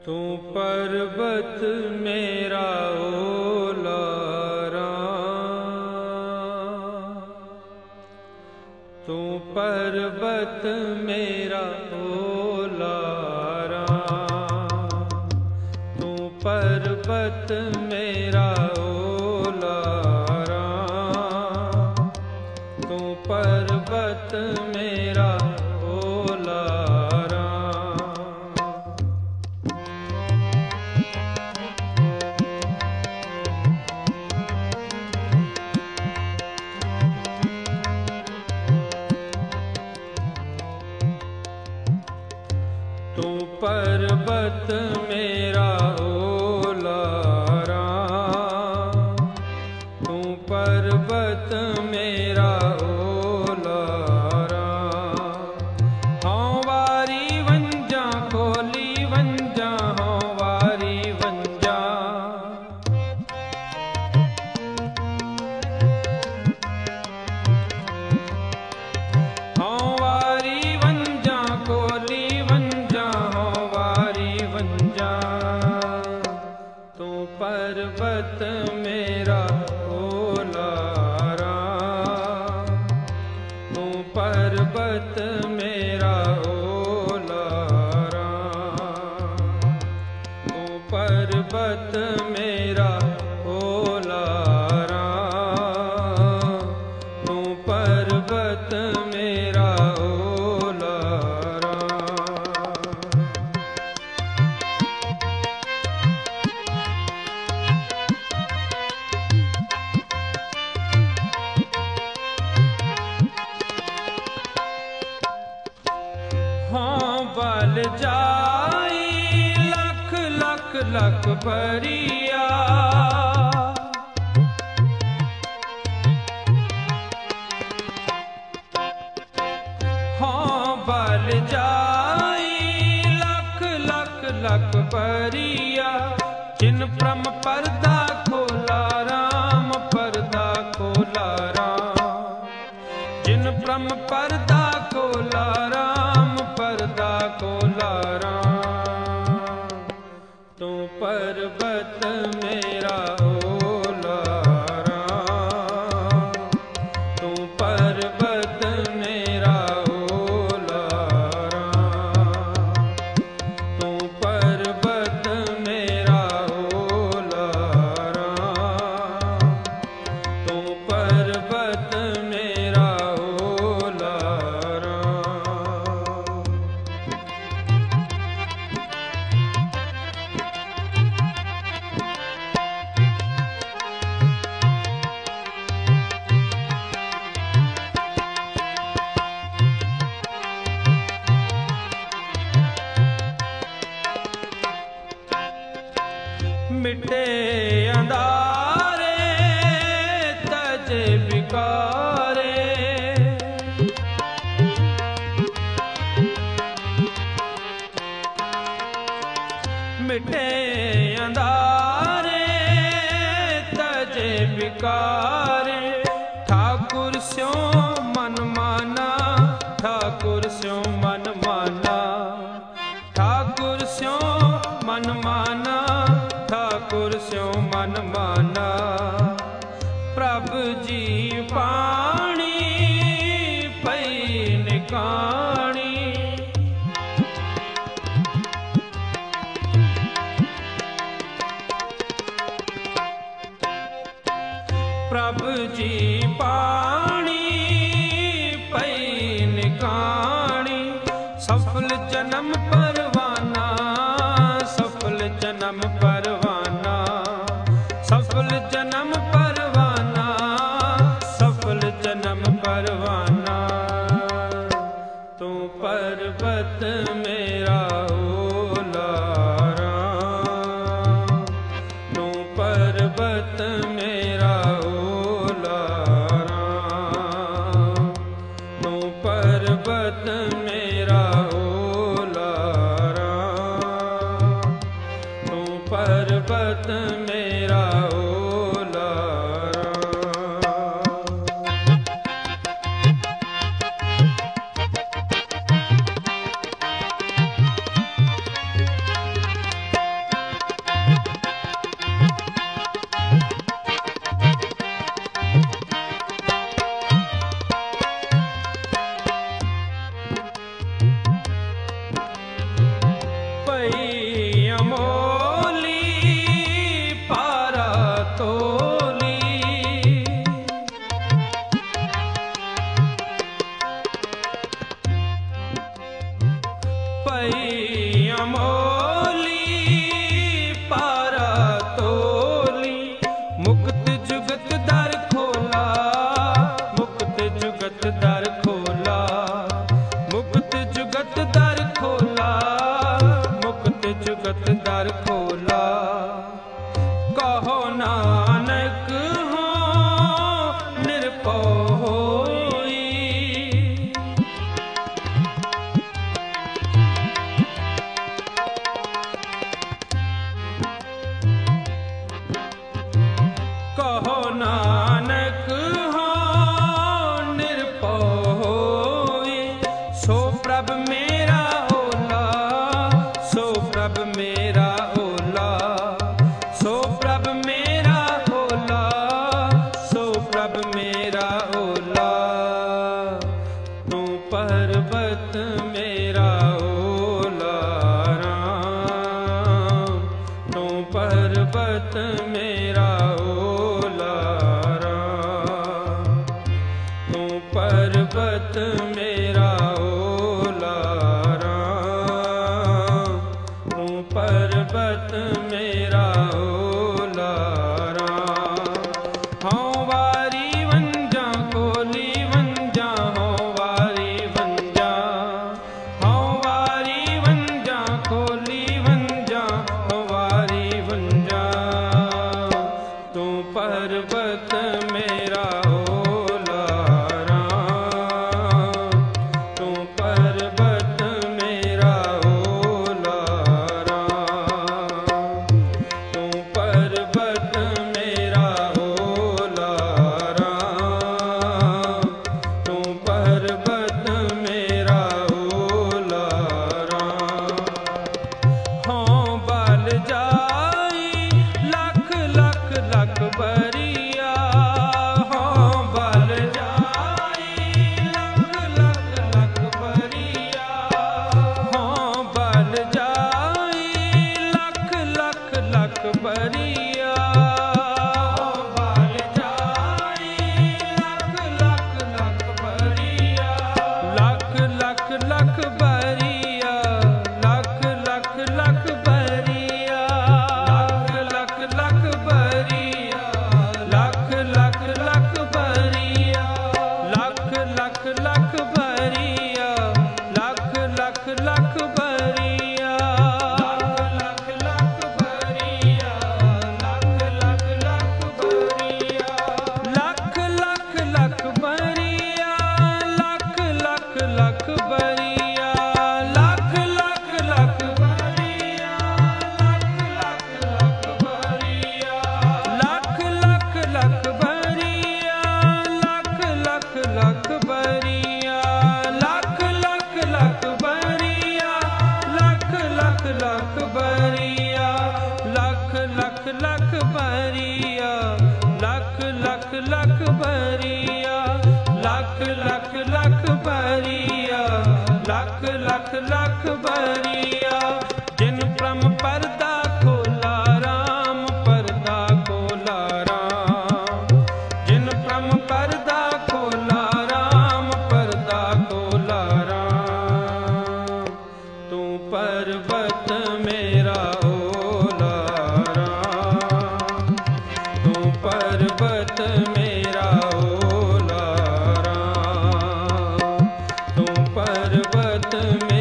तू पर्वत मेरा ओला राम, तू पर्वत मेरा ओला राम, तू पर्वत मेरा ओला राम, तू पर्वत मेरा ओला तू पर्वत मेरा ओला राम, तू पर्वत मेरा ओला राम। हाँ वारी वंजा खोली वंजा, हाँ वारी वंजा, हाँ वारी वंजा खोली वंजा, तू पर्वत मेरा ओला राम, तू पर्वत मेरा ओला राम, तू पर्वत मेरा ओला राम, तू पर्वत मेरा ओला हाँ बल जाई लख लख लख परिया, हाँ बल जाई लख लख लख परिया। जिन प्रम पर्दा खोला राम, पर्दा खोला राम, जिन प्रम पर्दा खोला राम, पर्दा खोला राम। तू पर्वत मेरा ओला राम, तू पर्वत मेरा ओला राम, तू पर्वत मेरा ओला राम, तू पर्वत मेरा ओला राम। मिटे अंधारे तजे बिकारे, मिटे अंधारे तजे बिकारे। ठाकुर स्यों मन माना, ठाकुर स्यों मन माना, ठाकुर स्यों मन माना, ठाकुर स्यों मन माना। प्रभु जी पाणी पई निकाणी, प्रभु जी पाणी पई निकाणी। सफल जन्म परवाना, सफल जन्म परवाना, सफल जन्म परवाना, सफल जन्म परवाना। तू पर्वत मेरा ओला राम, तू पर्वत मेरा ओला राम, तू पर्वत मेरा ओला राम, तू पर्वत मेरा ओला राम। अमोली पारा तोली पई अमोली पारा तोली मुक्त जुगत दर खोला मुक्त जुगत दर खोला मुक्त जुगत दर खोला मुक्त जुगत दर खोला कहो नानक हो निरपो होई कहो नानक हो निरपो होई सो प्रभ मेरा ओला सो प्रभ मेरा ओला सो प्रभ मेरा ओला सो प्रभ मेरा ओला तू पर्वत मेरा ओला राम तू पर्वत मेरा ओला राम तू पर्वत मेरा ओला राम तू पर्वत मेरा ओला राम हाँ वारी वंजा कोली वंजा हाँ वारी वंजा हाँ वारी वंजा कोली वंजा हाँ वारी वंजा तू पर्वत मेरा ओला राम तू पर्वत मेरा ओला राम तू पर्वत मेरा ओला राम तू पर्वत मेरा ओला राम हाँ बल जाई लख लख लख बरिया हाँ बल जाई लख लख लख बरिया हाँ बल जाई लख लख लख बरिया बल जाई लख लख लख बरिया लख लख लख बरिया लख लख लख बरिया लख लख बरिया लख लख लख बरिया लख लख लख बरिया लख लख लख बरिया लख लख बरिया लख लख लख बरिया लख लख लख बरिया लख लख लख बरिया लख लख लख बरिया लख लख लख बरिया लख लख लख बरिया लख लख लख बरिया लख लख लख बरिया लख लख लख बरिया लख लख लख बरिया लख लख लख बरिया लख लख लख बरिया जिन प्रम पर्दा खोला राम पर्दा खोला राम जिन प्रम पर्दा खोला राम पर्दा खोला राम तू पर्वत मेरा ओला राम तू पर्वत मेरा ओला राम तू पर्वत